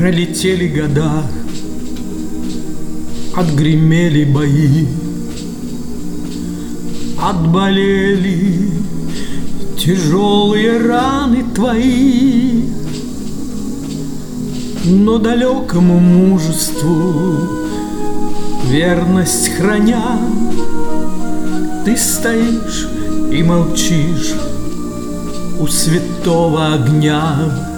Пролетели года, отгремели бои, отболели тяжелые раны твои. Но далекому мужеству верность храня, ты стоишь и молчишь у святого огня.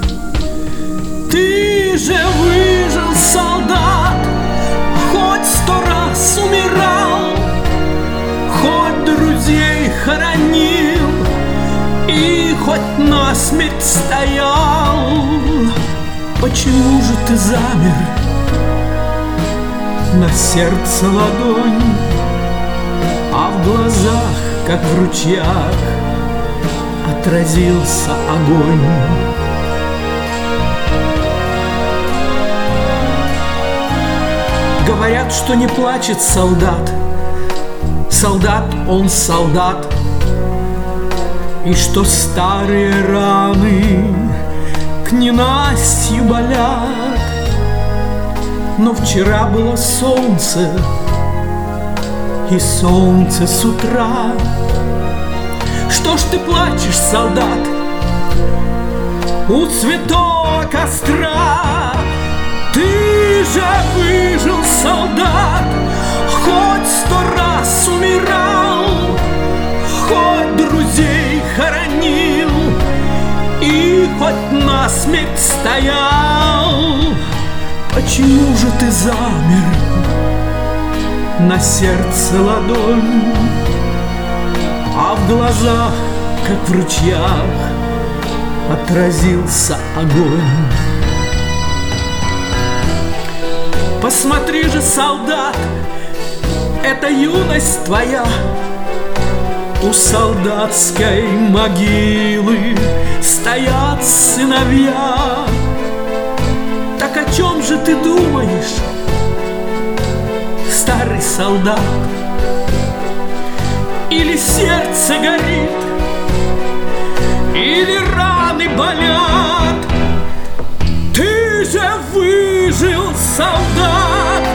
Ты же выжил, солдат, хоть 100 раз умирал, хоть друзей хоронил и хоть насмерть стоял. Почему же ты замер? На сердце ладонь, а в глазах, как в ручьях, отразился огонь. Говорят, что не плачет солдат. Солдат, он солдат. И что старые раны к ненастью болят. Но вчера было солнце, и солнце с утра. Что ж ты плачешь, солдат, у святого костра? Ты же выжил, солдат, хоть 100 раз умирал, хоть друзей хоронил и хоть насмерть стоял. Почему же ты замер? На сердце ладонь, а в глазах, как в ручьях, отразился огонь. Посмотри же, солдат, это юность твоя. У солдатской могилы стоят сыновья. Так о чем же ты думаешь, старый солдат? Или сердце горит, или раны болят? Ты же выжил, солдат,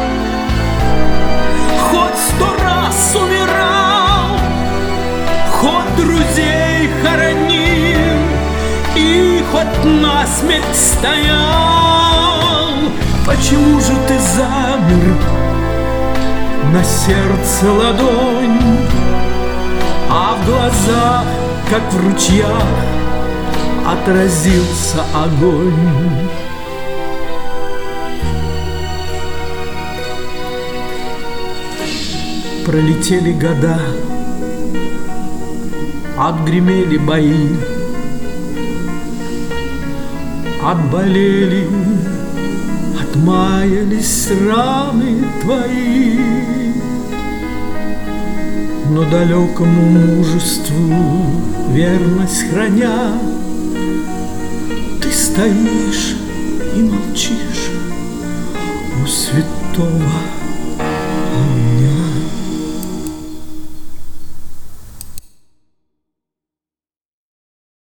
хоть 100 раз умирал, хоть друзей хоронил и хоть насмерть стоял. Почему же ты замер? На сердце ладонь, а в глазах, как в ручьях, отразился огонь. Пролетели года, отгремели бои, отболели, отмаялись раны твои. Но далекому мужеству верность храня, ты стоишь и молчишь у святого